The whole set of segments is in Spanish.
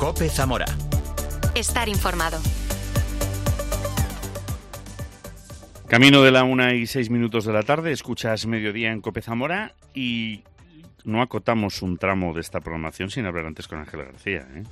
COPE Zamora. Estar informado. Camino de la 1:06 de la tarde, escuchas Mediodía en COPE Zamora y no acotamos un tramo de esta programación sin hablar antes con Ángel García, ¿eh?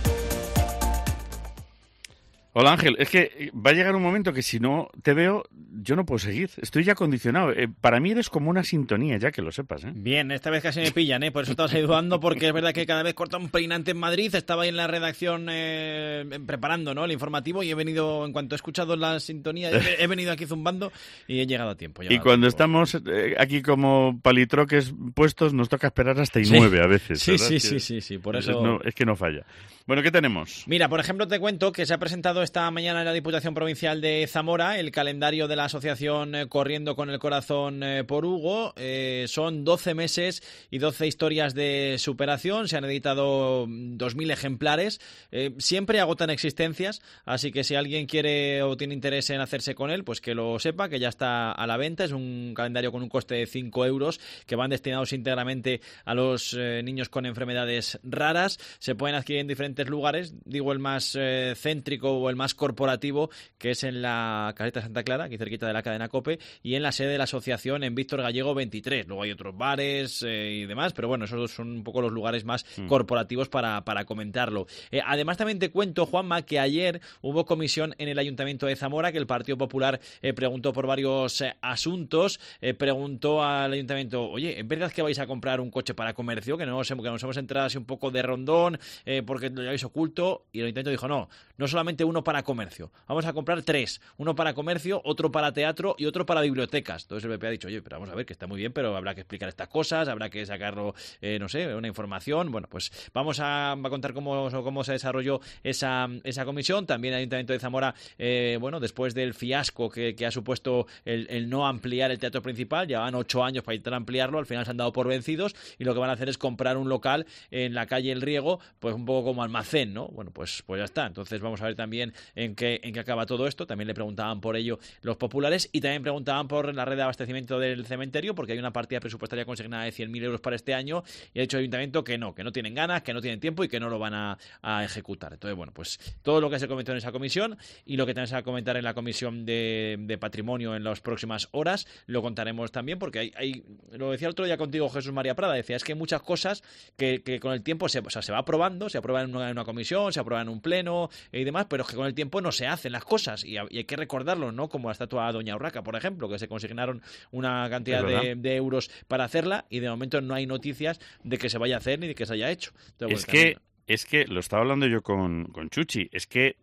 Hola Ángel, es que va a llegar un momento que si no te veo, yo no puedo seguir. Estoy ya condicionado. Para mí eres como una sintonía, ya que lo sepas, ¿eh? Bien, esta vez casi me pillan, ¿eh? Por eso estaba saludando, porque es verdad que cada vez corta un peinante en Madrid. Estaba ahí en la redacción preparando, ¿no?, el informativo y he venido, en cuanto he escuchado la sintonía, he venido aquí zumbando y he llegado a tiempo. Y cuando estamos aquí como palitroques puestos, nos toca esperar hasta y 9 a veces. Sí, por eso... Es que no falla. Bueno, ¿qué tenemos? Mira, por ejemplo, te cuento que se ha presentado esta mañana en la Diputación Provincial de Zamora el calendario de la asociación Corriendo con el Corazón por Hugo. Son 12 meses y 12 historias de superación. Se han editado 2.000 ejemplares. Siempre agotan existencias, así que si alguien quiere o tiene interés en hacerse con él, pues que lo sepa, que ya está a la venta. Es un calendario con un coste de 5 euros que van destinados íntegramente a los niños con enfermedades raras. Se pueden adquirir en diferentes lugares, digo el más céntrico o el más corporativo, que es en la Caseta Santa Clara, aquí cerquita de la cadena COPE, y en la sede de la asociación en Víctor Gallego 23. Luego hay otros bares y demás, pero bueno, esos son un poco los lugares más corporativos para comentarlo. Además también te cuento, Juanma, que ayer hubo comisión en el Ayuntamiento de Zamora, que el Partido Popular preguntó por varios asuntos. Preguntó al Ayuntamiento, oye, ¿es verdad que vais a comprar un coche para comercio? Que nos hemos entrado así un poco de rondón, porque lo lleváis oculto. Y el Ayuntamiento dijo, no solamente uno para comercio, vamos a comprar 3, uno para comercio, otro para teatro y otro para bibliotecas. Entonces el PP ha dicho, oye, pero vamos a ver, que está muy bien, pero habrá que explicar estas cosas, habrá que sacarlo, una información. Bueno, pues vamos a contar cómo se desarrolló esa comisión. También el Ayuntamiento de Zamora, después del fiasco que ha supuesto el no ampliar el teatro principal, llevaban 8 años para intentar ampliarlo, al final se han dado por vencidos y lo que van a hacer es comprar un local en la calle El Riego, pues un poco como almacén, ¿no? Bueno, pues ya está. Entonces vamos a ver también en qué acaba todo esto. También le preguntaban por ello los populares y también preguntaban por la red de abastecimiento del cementerio, porque hay una partida presupuestaria consignada de 100.000 euros para este año y ha dicho el Ayuntamiento que no tienen ganas, que no tienen tiempo y que no lo van a ejecutar. Entonces, bueno, pues todo lo que se comentó en esa comisión y lo que también se va a comentar en la comisión de patrimonio en las próximas horas lo contaremos también, porque hay lo decía el otro día contigo Jesús María Prada, decía, es que hay muchas cosas que con el tiempo se va aprobando, se aprueba en una comisión, se aprueba en un pleno y demás, pero es que con el tiempo no se hacen las cosas y hay que recordarlo, ¿no? Como la estatua de Doña Urraca, por ejemplo, que se consignaron una cantidad de euros para hacerla y de momento no hay noticias de que se vaya a hacer ni de que se haya hecho. Entonces, Es que lo estaba hablando yo con Chuchi, es que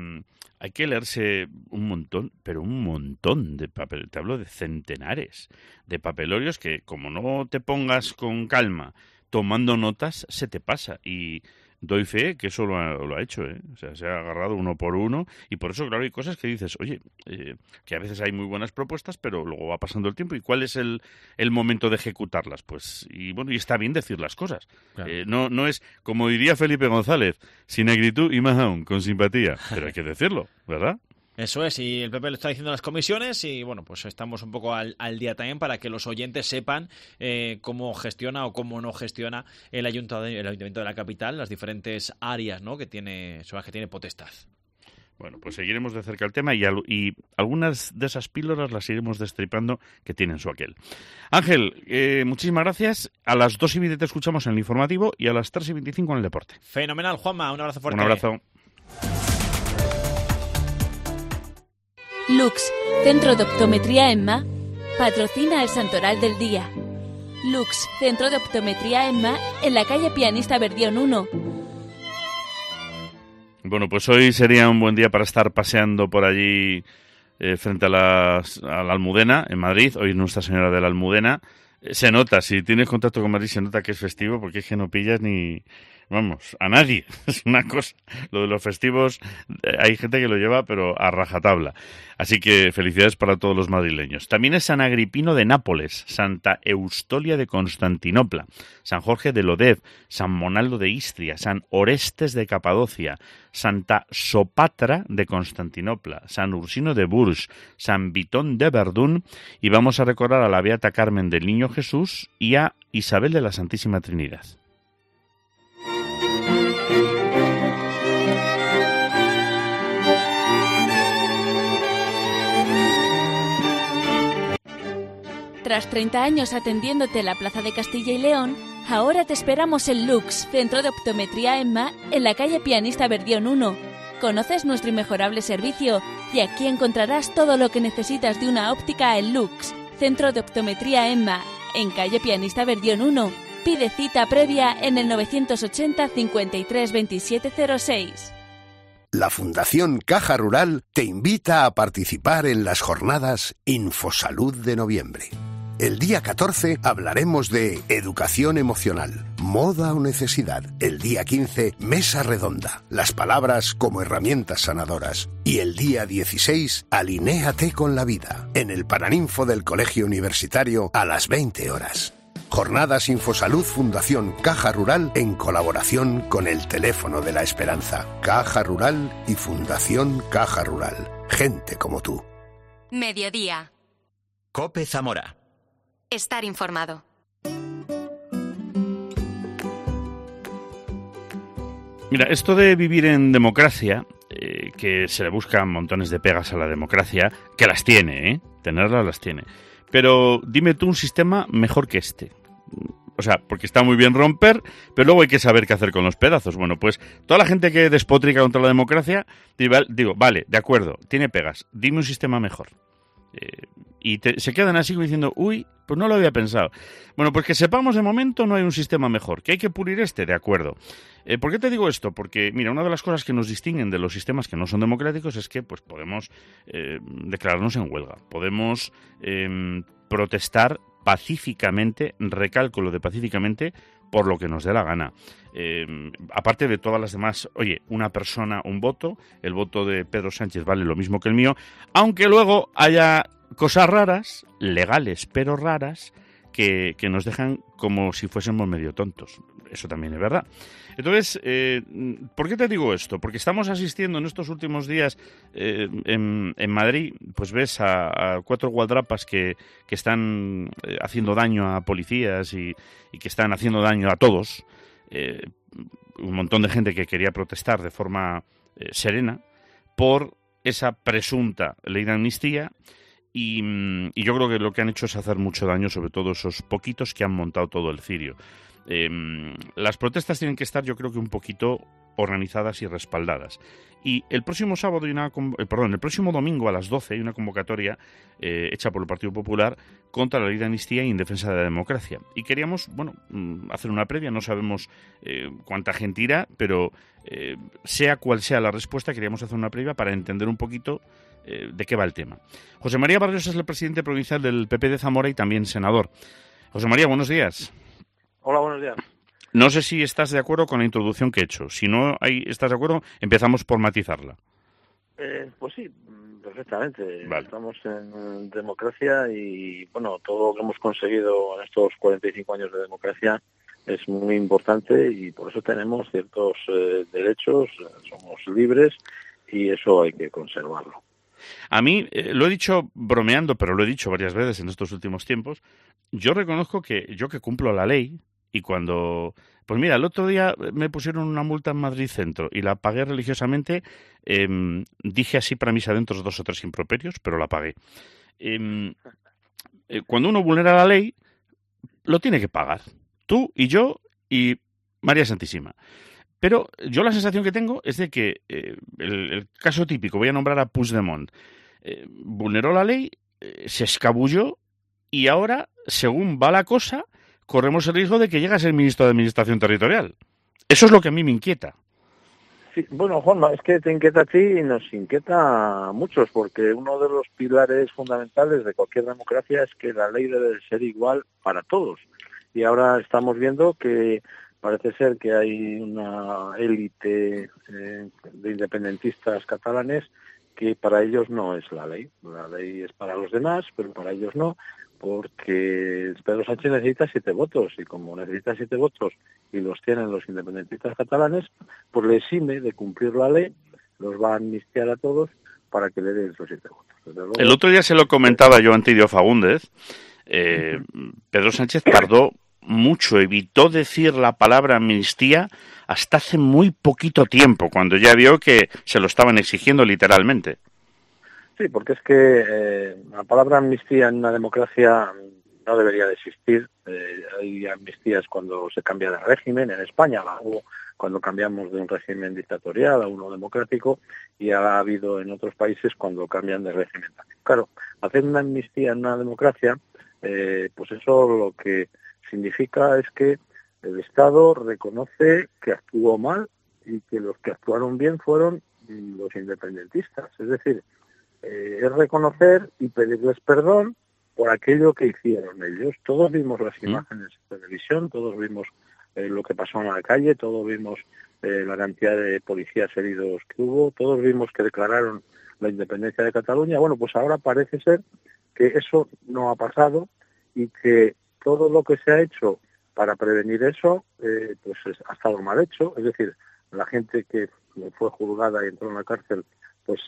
hay que leerse un montón de papel. Te hablo de centenares de papelorios que, como no te pongas con calma tomando notas, se te pasa. Y doy fe que eso lo ha hecho, ¿eh? O sea, se ha agarrado uno por uno y por eso, claro, hay cosas que dices, oye, que a veces hay muy buenas propuestas, pero luego va pasando el tiempo. ¿Y cuál es el momento de ejecutarlas? Pues, y está bien decir las cosas. Claro. No es, como diría Felipe González, sin negritud y más aún, con simpatía. Pero hay que decirlo, ¿verdad? Eso es, y el PP lo está diciendo en las comisiones y bueno, pues estamos un poco al día también para que los oyentes sepan cómo gestiona o cómo no gestiona el Ayuntamiento de la capital, las diferentes áreas, ¿no?, sobre las que tiene potestad. Bueno, pues seguiremos de cerca el tema y algunas de esas píldoras las iremos destripando que tienen su aquel. Ángel, muchísimas gracias. A las 2:20 te escuchamos en el informativo y a las 3:25 en el deporte. Fenomenal, Juanma, un abrazo fuerte. Un abrazo. Lux, Centro de Optometría EMMA, patrocina el Santoral del Día. Lux, Centro de Optometría EMMA, en la calle Pianista Verdión 1. Bueno, pues hoy sería un buen día para estar paseando por allí frente a la Almudena, en Madrid. Hoy Nuestra Señora de la Almudena. Se nota, si tienes contacto con Madrid, se nota que es festivo, porque es que no pillas ni... Vamos, a nadie. Es una cosa. Lo de los festivos, hay gente que lo lleva, pero a rajatabla. Así que felicidades para todos los madrileños. También es San Agripino de Nápoles, Santa Eustolia de Constantinopla, San Jorge de Lodez, San Monaldo de Istria, San Orestes de Capadocia, Santa Sopatra de Constantinopla, San Ursino de Bourges, San Vitón de Verdún, y vamos a recordar a la Beata Carmen del Niño Jesús y a Isabel de la Santísima Trinidad. Tras 30 años atendiéndote en la Plaza de Castilla y León, ahora te esperamos en Lux, Centro de Optometría EMMA, en la calle Pianista Verdión 1. Conoces nuestro inmejorable servicio y aquí encontrarás todo lo que necesitas de una óptica en Lux, Centro de Optometría EMMA, en calle Pianista Verdión 1. Pide cita previa en el 980 53 27 06. La Fundación Caja Rural te invita a participar en las jornadas Infosalud de noviembre. El día 14 hablaremos de educación emocional, moda o necesidad. El día 15, mesa redonda, las palabras como herramientas sanadoras. Y el día 16, alinéate con la vida, en el Paraninfo del Colegio Universitario a las 20 horas. Jornadas Infosalud Fundación Caja Rural en colaboración con el Teléfono de la Esperanza. Caja Rural y Fundación Caja Rural. Gente como tú. Mediodía. COPE Zamora. Estar informado. Mira, esto de vivir en democracia, que se le buscan montones de pegas a la democracia, que las tiene, tenerlas las tiene. Pero dime tú un sistema mejor que este. O sea, porque está muy bien romper, pero luego hay que saber qué hacer con los pedazos. Bueno, pues toda la gente que despotrica contra la democracia, digo, vale, de acuerdo, tiene pegas, dime un sistema mejor. Se quedan así como diciendo, uy, pues no lo había pensado. Bueno, pues que sepamos de momento no hay un sistema mejor, que hay que pulir de acuerdo. ¿Por qué te digo esto? Porque, mira, una de las cosas que nos distinguen de los sistemas que no son democráticos es que pues podemos declararnos en huelga, podemos protestar pacíficamente, recalco lo de pacíficamente, por lo que nos dé la gana. Aparte de todas las demás, oye, una persona, un voto, el voto de Pedro Sánchez vale lo mismo que el mío, aunque luego haya cosas raras, legales pero raras, que nos dejan como si fuésemos medio tontos. Eso también es verdad. Entonces, ¿por qué te digo esto? Porque estamos asistiendo en estos últimos días en Madrid, pues ves a 4 gualdrapas que están haciendo daño a policías y que están haciendo daño a todos. Un montón de gente que quería protestar de forma serena por esa presunta ley de amnistía. Y yo creo que lo que han hecho es hacer mucho daño, sobre todo esos poquitos que han montado todo el cirio. Las protestas tienen que estar, yo creo que un poquito organizadas y respaldadas. Y el próximo sábado el próximo domingo a las 12 hay una convocatoria hecha por el Partido Popular contra la ley de amnistía y en defensa de la democracia. Y queríamos, hacer una previa, no sabemos cuánta gente irá, pero sea cual sea la respuesta, queríamos hacer una previa para entender un poquito de qué va el tema. José María Barrios es el presidente provincial del PP de Zamora y también senador. José María, buenos días. Hola, buenos días. No sé si estás de acuerdo con la introducción que he hecho. Si no estás de acuerdo, empezamos por matizarla. Pues sí, perfectamente. Vale. Estamos en democracia y, todo lo que hemos conseguido en estos 45 años de democracia es muy importante y por eso tenemos ciertos derechos, somos libres y eso hay que conservarlo. A mí, lo he dicho bromeando, pero lo he dicho varias veces en estos últimos tiempos, yo reconozco que yo que cumplo la ley y cuando... Pues mira, el otro día me pusieron una multa en Madrid Centro y la pagué religiosamente, dije así para mis adentros 2 o 3 improperios, pero la pagué. Cuando uno vulnera la ley, lo tiene que pagar. Tú y yo y María Santísima. Pero yo la sensación que tengo es de que el caso típico, voy a nombrar a Puigdemont, vulneró la ley, se escabulló y ahora, según va la cosa, corremos el riesgo de que llegue a ser ministro de Administración Territorial. Eso es lo que a mí me inquieta. Sí, Juanma, es que te inquieta a ti y nos inquieta a muchos, porque uno de los pilares fundamentales de cualquier democracia es que la ley debe ser igual para todos. Y ahora estamos viendo que parece ser que hay una élite de independentistas catalanes que para ellos no es la ley. La ley es para los demás, pero para ellos no, porque Pedro Sánchez necesita 7 votos y como necesita 7 votos y los tienen los independentistas catalanes, pues le exime de cumplir la ley, los va a amnistiar a todos para que le den esos 7 votos. Luego, el otro día se lo comentaba yo a Antidio Fagúndez. Pedro Sánchez tardó mucho, evitó decir la palabra amnistía hasta hace muy poquito tiempo, cuando ya vio que se lo estaban exigiendo literalmente. Sí, porque es que la palabra amnistía en una democracia no debería de existir. Hay amnistías cuando se cambia de régimen. En España la hubo cuando cambiamos de un régimen dictatorial a uno democrático, y ha habido en otros países cuando cambian de régimen también. Claro, hacer una amnistía en una democracia, pues eso lo que significa es que el Estado reconoce que actuó mal y que los que actuaron bien fueron los independentistas. Es decir, es reconocer y pedirles perdón por aquello que hicieron ellos. Todos vimos las imágenes de televisión, todos vimos lo que pasó en la calle, todos vimos la cantidad de policías heridos que hubo, todos vimos que declararon la independencia de Cataluña. Bueno, pues ahora parece ser que eso no ha pasado y que todo lo que se ha hecho para prevenir eso, pues ha estado mal hecho. Es decir, la gente que fue juzgada y entró en la cárcel, pues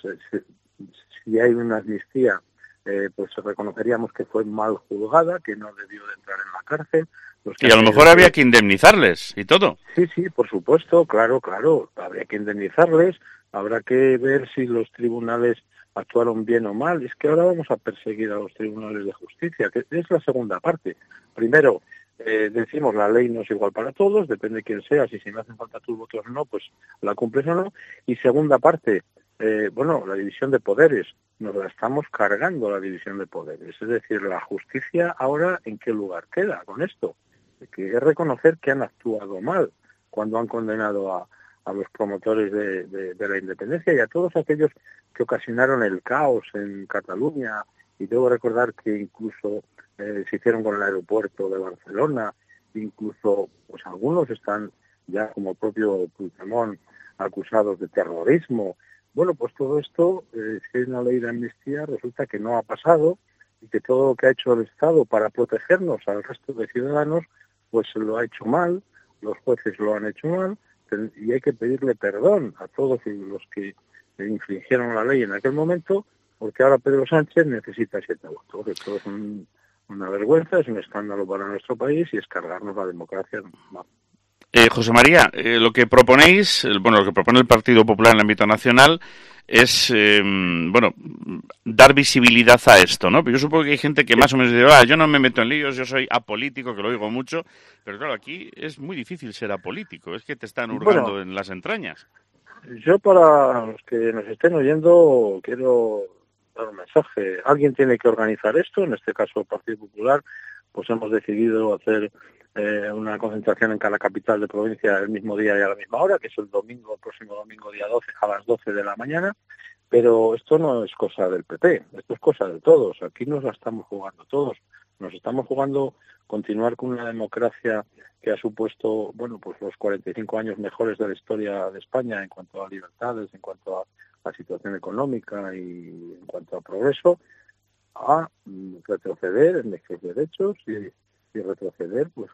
si hay una amnistía, pues reconoceríamos que fue mal juzgada, que no debió de entrar en la cárcel. Y a lo mejor había que indemnizarles y todo. Sí, por supuesto, claro, habría que indemnizarles, habrá que ver si los tribunales actuaron bien o mal. Es que ahora vamos a perseguir a los tribunales de justicia, que es la segunda parte. Primero, decimos la ley no es igual para todos, depende de quién sea, si me hacen falta tus votos o no, pues la cumples o no. Y segunda parte, la división de poderes, nos la estamos cargando la división de poderes. Es decir, la justicia ahora, ¿en qué lugar queda con esto? Que es reconocer que han actuado mal cuando han condenado a los promotores de la independencia y a todos aquellos que ocasionaron el caos en Cataluña. Y debo recordar que incluso se hicieron con el aeropuerto de Barcelona, incluso pues algunos están ya, como el propio Puigdemont, acusados de terrorismo. Bueno, pues todo esto, si hay una ley de amnistía, resulta que no ha pasado y que todo lo que ha hecho el Estado para protegernos al resto de ciudadanos, pues lo ha hecho mal, los jueces lo han hecho mal, y hay que pedirle perdón a todos los que infringieron la ley en aquel momento, porque ahora Pedro Sánchez necesita 7 votos. Esto es una vergüenza, es un escándalo para nuestro país y es cargarnos la democracia. José María, lo que proponéis, lo que propone el Partido Popular en el ámbito nacional es, dar visibilidad a esto, ¿no? Pero yo supongo que hay gente que más o menos dice, yo no me meto en líos, yo soy apolítico, que lo oigo mucho, pero claro, aquí es muy difícil ser apolítico, es que te están hurgando en las entrañas. Yo, para los que nos estén oyendo, quiero dar un mensaje. Alguien tiene que organizar esto, en este caso el Partido Popular, pues hemos decidido hacer una concentración en cada capital de provincia el mismo día y a la misma hora, que es el próximo domingo día 12 a las 12 de la mañana, pero esto no es cosa del PP, esto es cosa de todos, aquí nos la estamos jugando todos, nos estamos jugando continuar con una democracia que ha supuesto, pues los 45 años mejores de la historia de España en cuanto a libertades, en cuanto a la situación económica y en cuanto a progreso, a retroceder en nuestros derechos y retroceder pues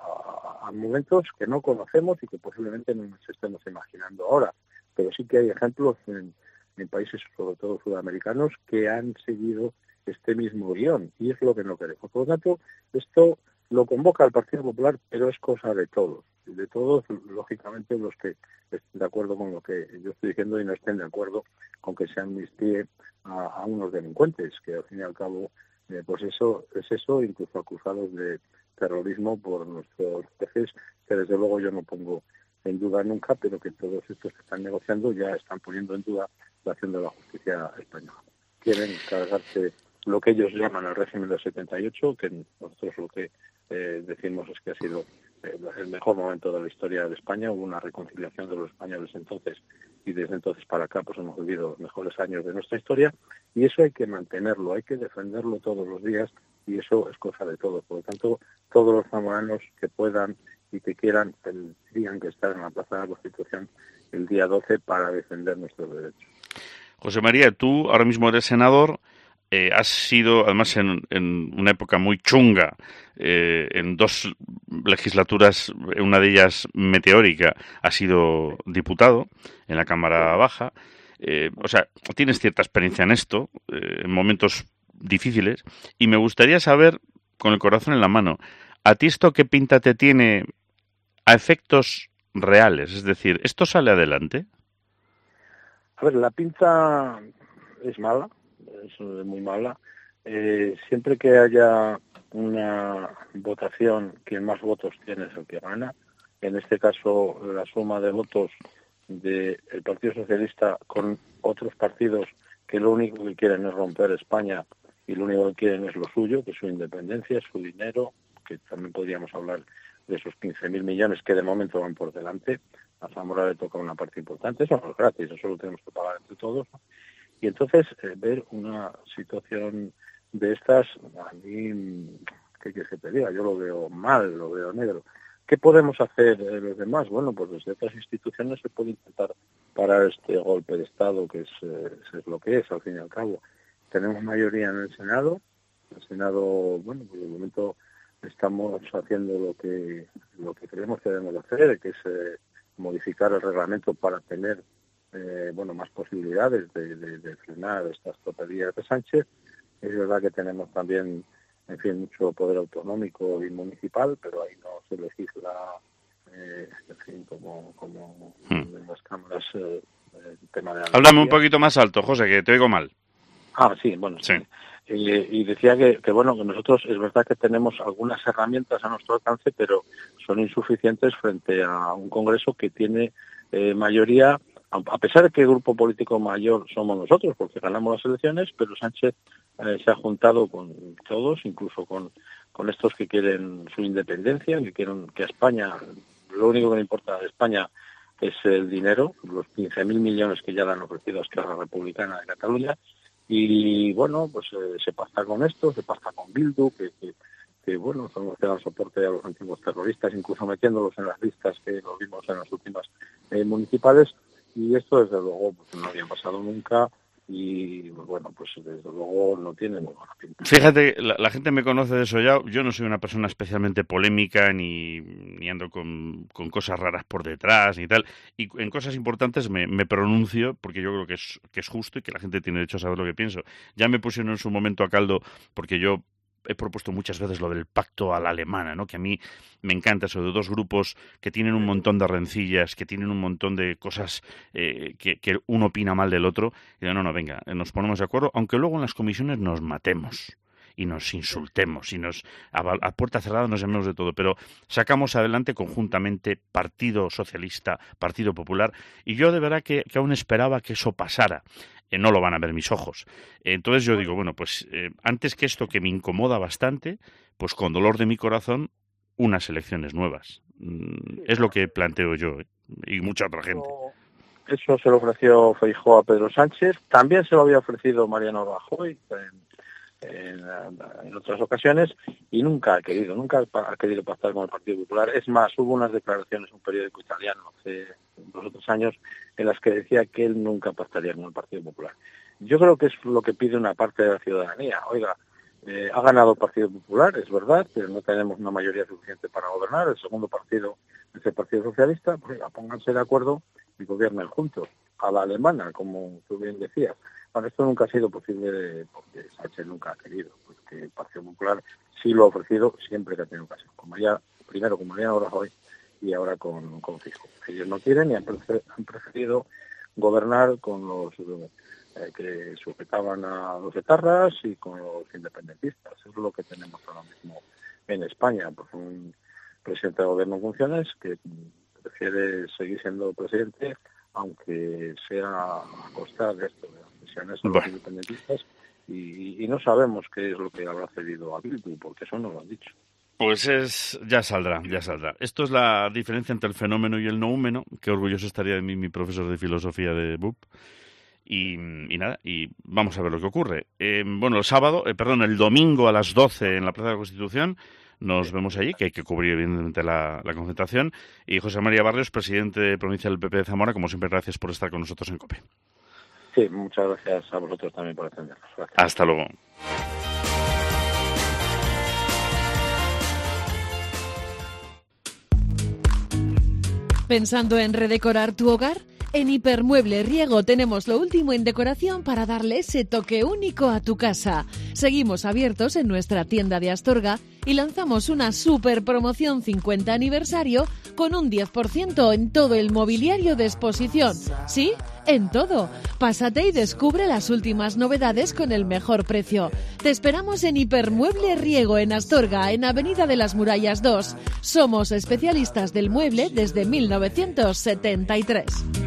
a momentos que no conocemos y que posiblemente no nos estemos imaginando ahora. Pero sí que hay ejemplos en países, sobre todo sudamericanos, que han seguido este mismo guión, y es lo que no queremos. Por lo tanto, esto lo convoca el Partido Popular, pero es cosa de todos, lógicamente los que estén de acuerdo con lo que yo estoy diciendo y no estén de acuerdo con que se amnistíe a unos delincuentes, que al fin y al cabo pues eso es eso, incluso acusados de terrorismo por nuestros jueces, que desde luego yo no pongo en duda nunca, pero que todos estos que están negociando ya están poniendo en duda la acción de la justicia española. Quieren cargarse lo que ellos llaman el régimen del 78, que nosotros lo que decimos es que ha sido el mejor momento de la historia de España. Hubo una reconciliación de los españoles entonces, y desde entonces para acá pues hemos vivido los mejores años de nuestra historia, y eso hay que mantenerlo, hay que defenderlo todos los días, y eso es cosa de todos. Por lo tanto, todos los zamoranos que puedan y que quieran tendrían que estar en la Plaza de la Constitución el día 12 para defender nuestros derechos. José María, tú ahora mismo eres senador, has sido, además, en una época muy chunga, en 2 legislaturas, una de ellas meteórica, has sido diputado en la Cámara Baja. Tienes cierta experiencia en esto, en momentos difíciles, y me gustaría saber, con el corazón en la mano, ¿a ti esto qué pinta te tiene a efectos reales? Es decir, ¿esto sale adelante? A ver, la pinta es mala, es muy mala. siempre que haya una votación, quien más votos tiene es el que gana. En este caso, la suma de votos del Partido Socialista con otros partidos que lo único que quieren es romper España y lo único que quieren es lo suyo, que es su independencia, su dinero, que también podríamos hablar de esos 15.000 millones que de momento van por delante. A Zamora le toca una parte importante, eso no es gratis, eso lo tenemos que pagar entre todos, ¿no? Y entonces ver una situación de estas, a mí, ¿qué quieres que te diga? Yo lo veo mal, lo veo negro. ¿Qué podemos hacer los demás? Bueno, pues desde otras instituciones se puede intentar parar este golpe de Estado, que es lo que es, al fin y al cabo. Tenemos mayoría en el Senado. El Senado, bueno, por el momento estamos haciendo lo que creemos que debemos hacer, que es modificar el reglamento para tener más posibilidades de frenar estas tonterías de Sánchez. Es verdad que tenemos también, en fin, mucho poder autonómico y municipal, pero ahí no se legisla, en fin, como en las cámaras, el tema de la... Háblame un poquito más alto, José, que te oigo mal. Sí, bueno. Sí. Y decía que nosotros es verdad que tenemos algunas herramientas a nuestro alcance, pero son insuficientes frente a un Congreso que tiene mayoría, a pesar de que el grupo político mayor somos nosotros, porque ganamos las elecciones, pero Sánchez se ha juntado con todos, incluso con estos que quieren su independencia, que quieren que a España, lo único que le importa a España es el dinero, los 15.000 millones que ya le han ofrecido a Esquerra Republicana de Cataluña. Y bueno, pues se pacta con esto, se pacta con Bildu, que bueno, son los que dan soporte a los antiguos terroristas, incluso metiéndolos en las listas que lo vimos en las últimas municipales, y esto desde luego pues, no había pasado nunca, y bueno, pues desde luego no tiene muy buena pinta. Fíjate, la gente me conoce de eso ya. Yo no soy una persona especialmente polémica ni ando con cosas raras por detrás ni tal, y en cosas importantes me pronuncio porque yo creo que es justo y que la gente tiene derecho a saber lo que pienso. Ya me pusieron en su momento a caldo porque yo he propuesto muchas veces lo del pacto a la alemana, ¿no? Que a mí me encanta eso de dos grupos que tienen un montón de rencillas, que tienen un montón de cosas que uno opina mal del otro. Y digo, no, venga, nos ponemos de acuerdo, aunque luego en las comisiones nos matemos y nos insultemos y a puerta cerrada nos llamemos de todo, pero sacamos adelante conjuntamente Partido Socialista, Partido Popular, y yo de verdad que aún esperaba que eso pasara. No lo van a ver mis ojos. Entonces yo digo, bueno, pues antes que esto que me incomoda bastante, pues con dolor de mi corazón, unas elecciones nuevas. Es lo que planteo yo y mucha otra gente. Eso se lo ofreció Feijóo a Pedro Sánchez, también se lo había ofrecido Mariano Rajoy en otras ocasiones, y nunca ha querido pactar con el Partido Popular. Es más, hubo unas declaraciones en un periódico italiano hace 2 o 3 años en las que decía que él nunca pactaría con el Partido Popular. Yo creo que es lo que pide una parte de la ciudadanía. Oiga, ha ganado el Partido Popular, es verdad, pero no tenemos una mayoría suficiente para gobernar. El segundo partido es el Partido Socialista. Pues oiga, pónganse de acuerdo y gobiernen juntos, a la alemana, como tú bien decías. Bueno, esto nunca ha sido posible porque Sánchez nunca ha querido, porque el Partido Popular sí lo ha ofrecido siempre que ha tenido ocasión, primero con Mariano Rajoy y ahora con Feijóo. Ellos no quieren y han preferido gobernar con los que sujetaban a los etarras y con los independentistas. Eso es lo que tenemos ahora mismo en España, pues un presidente de gobierno en funciones que prefiere seguir siendo presidente, aunque sea a costa de esto, de las presiones de los independentistas, y no sabemos qué es lo que habrá cedido a Bildu, porque eso no lo han dicho. Pues ya saldrá. Esto es la diferencia entre el fenómeno y el noúmeno. Qué orgulloso estaría de mí mi profesor de filosofía de BUP. Y nada, y vamos a ver lo que ocurre. El domingo a las 12 en la Plaza de la Constitución nos vemos allí, que hay que cubrir evidentemente la concentración. Y José María Barrios, presidente provincial del PP de Zamora, como siempre, gracias por estar con nosotros en COPE. Sí, muchas gracias a vosotros también por atendernos. Gracias. Hasta luego. ¿Pensando en redecorar tu hogar? En Hipermueble Riego tenemos lo último en decoración para darle ese toque único a tu casa. Seguimos abiertos en nuestra tienda de Astorga y lanzamos una super promoción 50 aniversario con un 10% en todo el mobiliario de exposición. Sí, en todo. Pásate y descubre las últimas novedades con el mejor precio. Te esperamos en Hipermueble Riego, en Astorga, en Avenida de las Murallas 2. Somos especialistas del mueble desde 1973.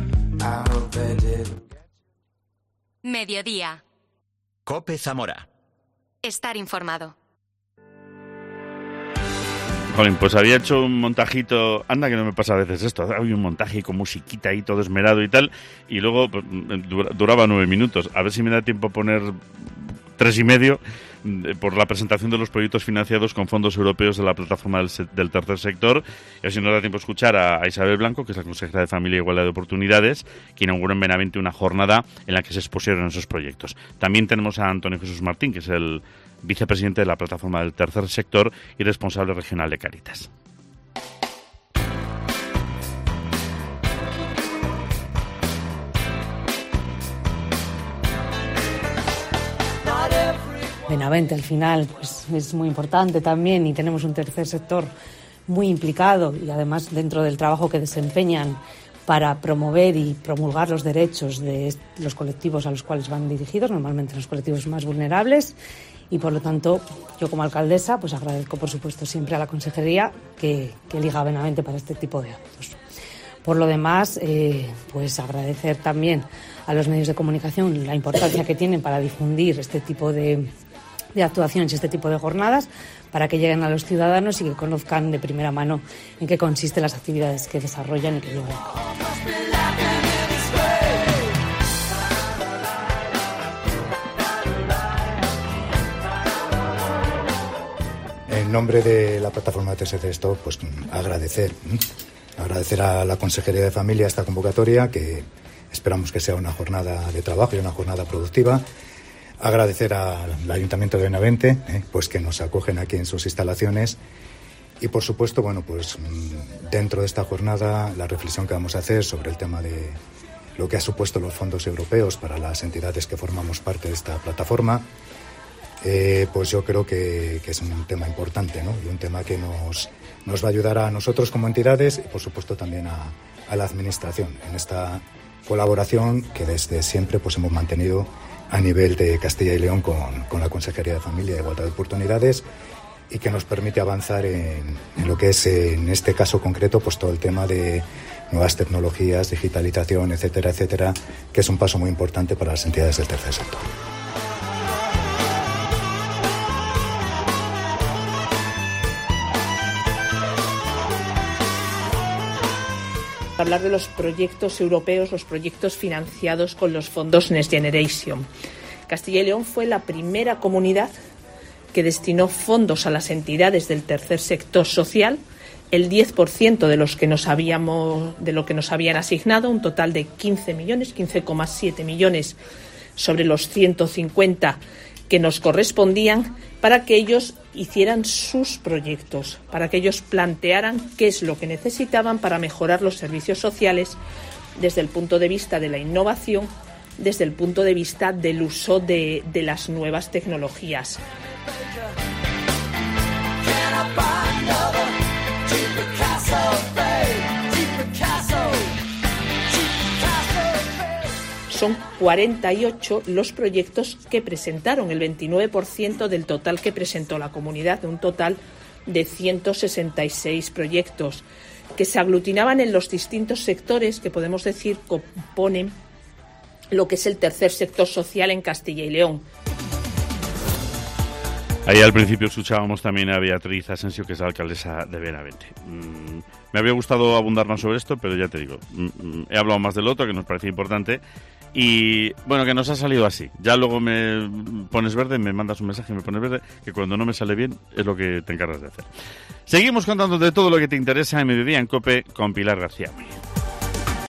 Mediodía. COPE Zamora. Estar informado. Jolín, pues había hecho un montajito, anda que no me pasa a veces esto, había un montaje con musiquita ahí todo esmerado y tal, y luego pues, duraba 9 minutos. A ver si me da tiempo a poner 3,5 por la presentación de los proyectos financiados con fondos europeos de la plataforma del tercer sector. Y así nos da tiempo a escuchar a Isabel Blanco, que es la consejera de Familia e Igualdad de Oportunidades, que inauguró en Benavente una jornada en la que se expusieron esos proyectos. También tenemos a Antonio Jesús Martín, que es el vicepresidente de la plataforma del tercer sector y responsable regional de Cáritas. Benavente al final pues es muy importante también y tenemos un tercer sector muy implicado y además dentro del trabajo que desempeñan para promover y promulgar los derechos de los colectivos a los cuales van dirigidos, normalmente los colectivos más vulnerables, y por lo tanto yo como alcaldesa pues agradezco por supuesto siempre a la consejería que elija a Benavente para este tipo de actos. Por lo demás, pues agradecer también a los medios de comunicación la importancia que tienen para difundir este tipo de actuaciones y este tipo de jornadas para que lleguen a los ciudadanos y que conozcan de primera mano en qué consisten las actividades que desarrollan y que llevan a cabo. En nombre de la plataforma de tercer sector, pues agradecer a la Consejería de Familia esta convocatoria, que esperamos que sea una jornada de trabajo y una jornada productiva. Agradecer al Ayuntamiento de Benavente, pues que nos acogen aquí en sus instalaciones. Y por supuesto, bueno, pues dentro de esta jornada, la reflexión que vamos a hacer sobre el tema de lo que ha supuesto los fondos europeos para las entidades que formamos parte de esta plataforma, pues yo creo que es un tema importante, ¿no? Y un tema que nos va a ayudar a nosotros como entidades y por supuesto también a la administración en esta colaboración que desde siempre pues hemos mantenido a nivel de Castilla y León con la Consejería de Familia e Igualdad de Oportunidades y que nos permite avanzar en lo que es, en este caso concreto, pues todo el tema de nuevas tecnologías, digitalización, etcétera, etcétera, que es un paso muy importante para las entidades del tercer sector. Hablar de los proyectos europeos, los proyectos financiados con los fondos Next Generation. Castilla y León fue la primera comunidad que destinó fondos a las entidades del tercer sector social, el 10% de lo que nos habían asignado, un total de 15,7 millones sobre los 150 que nos correspondían, para que ellos hicieran sus proyectos, para que ellos plantearan qué es lo que necesitaban para mejorar los servicios sociales desde el punto de vista de la innovación, desde el punto de vista del uso de las nuevas tecnologías. Son 48 los proyectos que presentaron, el 29% del total que presentó la comunidad, de un total de 166 proyectos que se aglutinaban en los distintos sectores que podemos decir componen lo que es el tercer sector social en Castilla y León. Ahí al principio escuchábamos también a Beatriz Asensio, que es la alcaldesa de Benavente. Me habría gustado abundar más sobre esto, pero ya te digo, he hablado más del otro, que nos parecía importante. Y bueno, que nos ha salido así. Ya luego me pones verde, me mandas un mensaje y me pones verde, que cuando no me sale bien es lo que te encargas de hacer. Seguimos contándote todo lo que te interesa en Mediodía en COPE con Pilar García.